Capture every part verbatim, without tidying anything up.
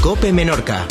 COPE Menorca.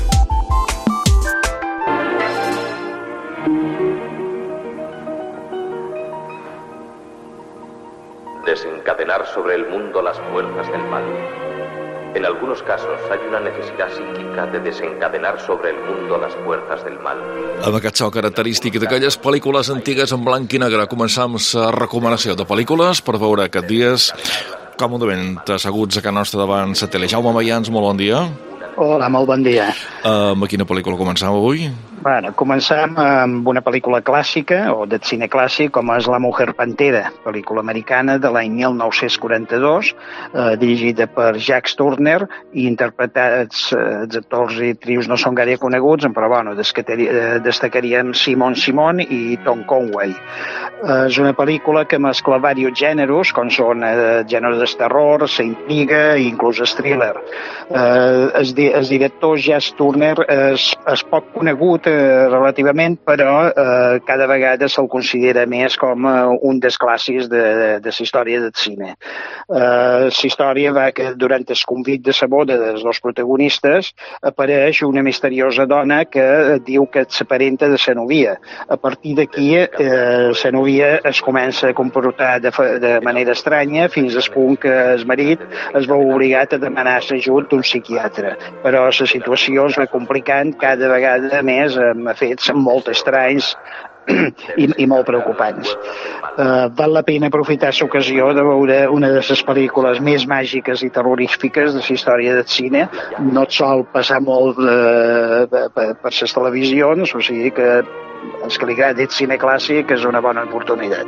Desencadenar sobre el mundo las fuerzas del mal. En algunos casos hay una necesidad psíquica de desencadenar sobre el mundo las fuerzas del mal. Amb aquest so característic d'aquelles pel·lícules antigues en blanc i negre, començam la recomanació de pel·lícules per veure aquests dies còmodament asseguts a casa nostra davant la tele. Jaume Mayans, molt bon dia. Hola, molt bon dia. Uh, amb quina pel·lícula començam avui? Bueno, començam amb una pel·lícula clàssica, o de cine clàssic, com és La Mujer Pantera, pel·lícula americana de l'any mil nou-cents quaranta-dos, eh, dirigida per Jacques Tourneur, i interpretats, eh, els actors i actrius no són gaire coneguts, però bueno, destacaríem Simon Simon i Tom Conway. Eh, és una pel·lícula que mescla diversos gèneres, com són eh, gènere de terror, s'intriga i inclús el thriller. Eh, el, el director Jacques Tourneur és, és poc conegut relativament, però eh, cada vegada se'l considera més com eh, un dels clàssics de, de, de la història del cine. Eh, la història va que durant el convit de la boda dels dos protagonistes apareix una misteriosa dona que diu que s'aparenta de la novia. A partir d'aquí, eh, la novia es comença a comportar de, de manera estranya fins al punt que el marit es veu obligat a demanar l'ajut d'un psiquiatre. Però la situació es va complicant cada vegada més amb fets molt estranys i, i molt preocupants. Uh, val la pena aprofitar l'ocasió de veure una de les pel·lícules més màgiques i terrorífiques de la història del cine. No et sol passar molt uh, per, per les televisions, o sigui que els que li agrada el cine clàssic és una bona oportunitat.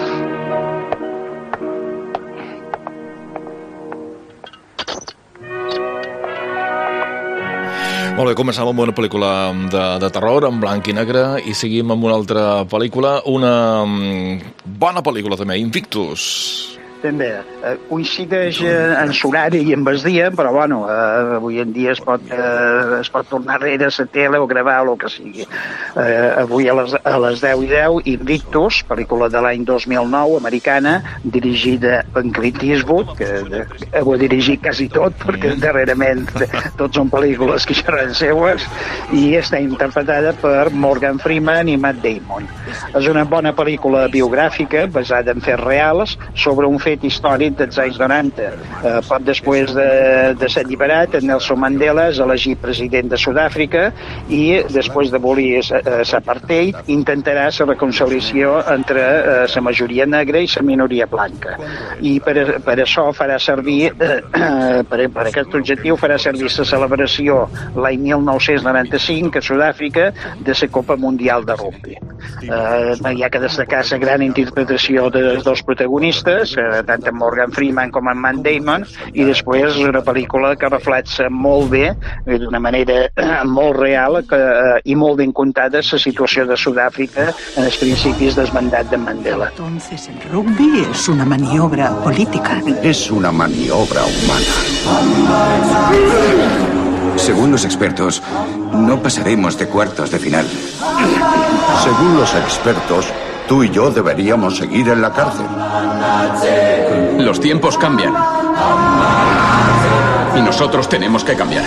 Molt bé, començam amb una pel·lícula de, de terror, en blanc i negre, i seguim amb una altra pel·lícula, una bona pel·lícula també, Invictus. També. Eh, coincideix eh, en l'horari i en el dia, però bueno, eh, avui en dia es pot, eh, es pot tornar darrere a la tele o gravar o el que sigui. Eh, avui a les, a les deu i deu, Invictus, pel·lícula de l'any dos mil nou, americana, dirigida per Clint Eastwood, que eh, ho ha dirigit quasi tot, perquè darrerament tots són pel·lícules que ja eren seues, i està interpretada per Morgan Freeman i Matt Damon. És una bona pel·lícula biogràfica basada en fets reals sobre un fet històric dels anys noranta. Eh, poc després de, de ser alliberat, Nelson Mandela és elegit president de Sud-àfrica i després d'abolir l'apartheid intentarà la reconciliació entre eh, la majoria negra i la minoria blanca. I per, per això farà servir, eh, per, per aquest objectiu, farà servir la celebració l'any mil nou-cents noranta-cinc a Sud-àfrica de la Copa Mundial de Rugby. Eh, hi ha que destacar la gran interpretació dels dos protagonistes, eh, tant en Morgan Freeman com en Matt Damon, i després és una pel·lícula que reflexa molt bé, d'una manera molt real que, eh, i molt ben contada, la situació de Sud-àfrica en els principis del mandat de Mandela. Entonces el rugby es una maniobra política. Es una maniobra humana. Según los expertos, no pasaremos de cuartos de final. Según los expertos, tú y yo deberíamos seguir en la cárcel. Los tiempos cambian. Y nosotros tenemos que cambiar.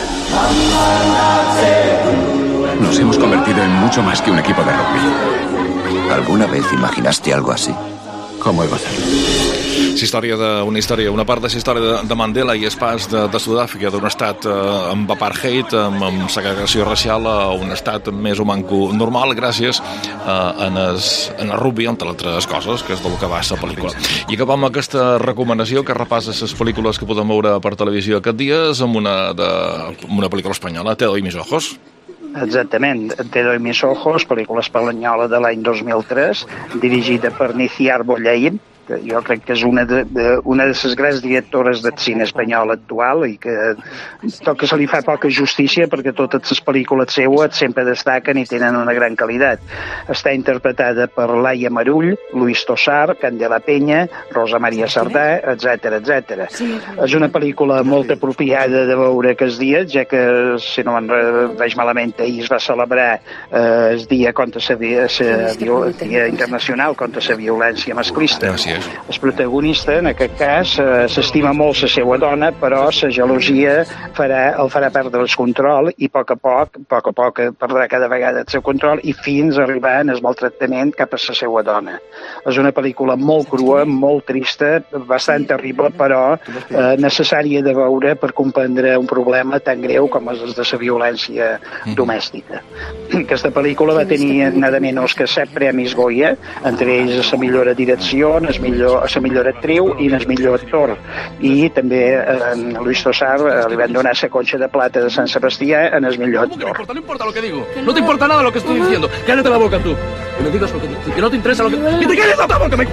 Nos hemos convertido en mucho más que un equipo de rugby. ¿Alguna vez imaginaste algo así? ¿Cómo iba a ser? La història de, una història, una part de la història de, de Mandela i el pas de, de Sud-àfrica d'un estat eh, amb apartheid, amb, amb segregació racial, a un estat més o manco normal, gràcies eh, en, el, en el rugby, entre altres coses, que és del que va la pel·lícula. I acabam aquesta recomanació que repassa les pel·lícules que podem veure per televisió aquests dies amb una, de, amb una pel·lícula espanyola, Te doy mis ojos. Exactament, Te doy mis ojos, pel·lícula espanyola de l'any dos mil tres, dirigida per Niciar Bollaín, que jo crec que és una de, de, una de les grans directores del cine espanyol actual i que tot que se li fa poca justícia perquè totes les pel·lícules seues sempre destaquen i tenen una gran qualitat. Està interpretada per Laia Marull, Luis Tosar, Candela Peña, Rosa Maria Sardà, etcètera, etcètera. És una pel·lícula molt apropiada de veure aquests dies, ja que, si no me'n veig malament, ahir es va celebrar eh, el dia contra la, la, la, Dia Internacional contra la Violència Masclista. Gràcies. El protagonista, en aquest cas, eh, s'estima molt la seva dona, però la gelosia farà, el farà perdre el control i a poc a poc, a poc a poc perdrà cada vegada el seu control i fins a arribar en el maltractament cap a la seva dona. És una pel·lícula molt crua, molt trista, bastant terrible, però eh, necessària de veure per comprendre un problema tan greu com és el de la violència domèstica. Aquesta pel·lícula va tenir nada menys que set premis Goya, entre ells la millor direcció, la millor, la millor actriu i el millor actor. I també a eh, Luis Tosar eh, li van donar la conxa de plata de Sant Sebastià en el millor actor. No importa lo que digo, no te importa nada lo que estoy diciendo. Cállate la boca tú. Que me digas lo que, que no te interesa lo que... ¡Que te calles la boca! Me...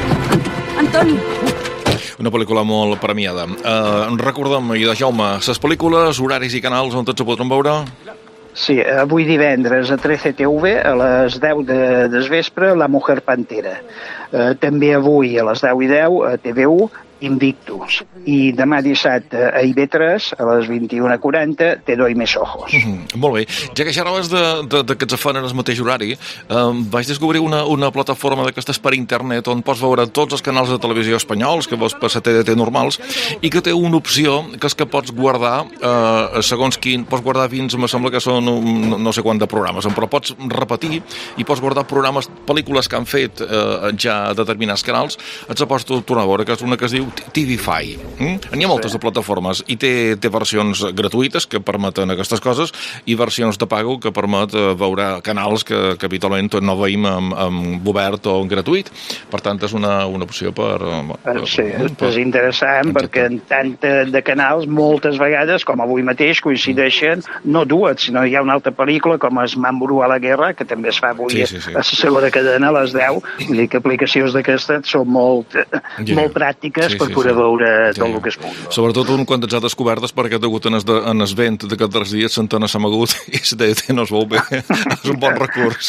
Antoni. Una pel·lícula molt premiada. Uh, recordem, i de Jaume, les pel·lícules, horaris i canals on tots se podran veure? Sí, avui divendres a trece T V a les deu de, del vespre La Mujer Pantera. Eh, també avui a les deu i deu a T V u Invictus. I demà dissabte a I V tres a les vint-i-una quaranta Te doy mis ojos. Mm -hmm, molt bé. Ja que xerraves de, de, de que ens fan en el mateix horari, eh, vaig descobrir una, una plataforma d'aquestes per internet on pots veure tots els canals de televisió espanyols que veus per la T D T normals i que té una opció que és que pots guardar eh, segons quin, pots guardar fins, em sembla que són no, no sé quant de programes, però pots repetir i pots guardar programes, pel·lícules que han fet eh, ja determinats canals, et se pots tornar a veure, que és una que es diu TVFi. Mm? N'hi ha moltes sí. de plataformes i té, té versions gratuïtes que permeten aquestes coses i versions de pago que permet veure canals que, que habitualment no veiem amb, amb obert o en gratuït. Per tant, és una, una opció per... per sí, per, és interessant exacte. Perquè en tant de canals moltes vegades, com avui mateix, coincideixen no dues, sinó hi ha una altra pel·lícula com es Mambrú a la guerra, que també es fa avui sí, sí, sí. a la segona cadena a les deu. Vull dir que aplicacions d'aquestes són molt, yeah. molt pràctiques sí, per sí, poder sí. veure tot sí. el que es pugui. Sobretot un quan ja descobertes perquè degut en el, de, en el vent d'aquests tres dies s'entona s'amagut i se té no es veu bé. És un bon recurs.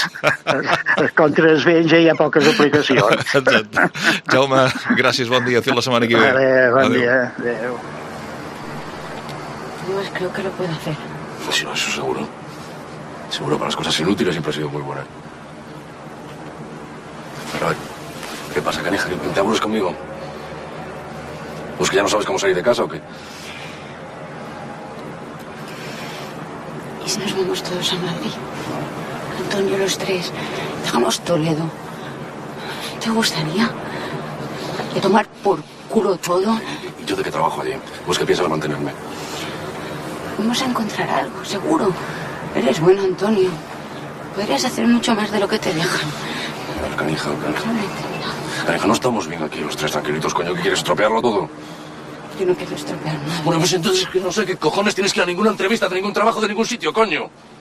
Contra el vent ja hi ha poques aplicacions. Exacte. Jaume, gràcies, bon dia. Fins la setmana que ve. Vale, bon Adeu. dia. Adéu. Pues creo que lo puedo hacer. Pues no, eso seguro. Seguro para las cosas inútiles siempre ha sido muy buena. Pero, ¿qué pasa, canija? ¿Que te aburres conmigo? ¿Pues que ya no sabes cómo salir de casa o qué? ¿Y si nos vamos todos a Madrid? Antonio, los tres. Dejamos Toledo. ¿Te gustaría? ¿De tomar por culo todo? ¿Y yo de qué trabajo allí? ¿Pues qué piensas mantenerme? Vamos a encontrar algo, seguro. Eres bueno, Antonio. Podrías hacer mucho más de lo que te dejan. A ver, canija, canija. Canija, no estamos bien aquí los tres tranquilitos, coño. ¿Qué quieres, estropearlo todo? Yo no quiero estropear nada. Bueno, pues entonces que no sé qué cojones tienes que ir a ninguna entrevista, de ningún trabajo, de ningún sitio, coño.